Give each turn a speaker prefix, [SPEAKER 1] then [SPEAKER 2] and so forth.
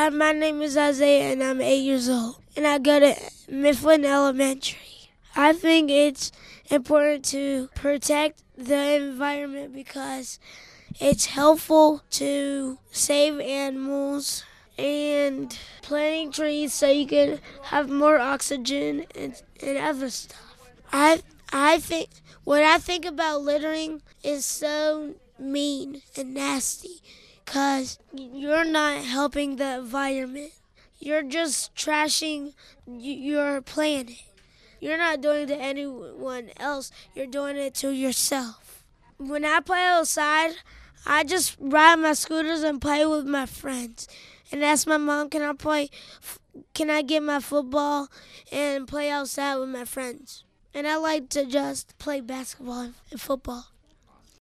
[SPEAKER 1] Hi, my name is Isaiah and I'm 8 years old. And I go to Mifflin Elementary. I think it's important to protect the environment because it's helpful to save animals and planting trees so you can have more oxygen and other stuff. I think what I think about littering is so mean and nasty because you're not helping the environment. You're just trashing your planet. You're not doing it to anyone else. You're doing it to yourself. When I play outside, I just ride my scooters and play with my friends. And ask my mom, can I get my football and play outside with my friends? And I like to just play basketball and football.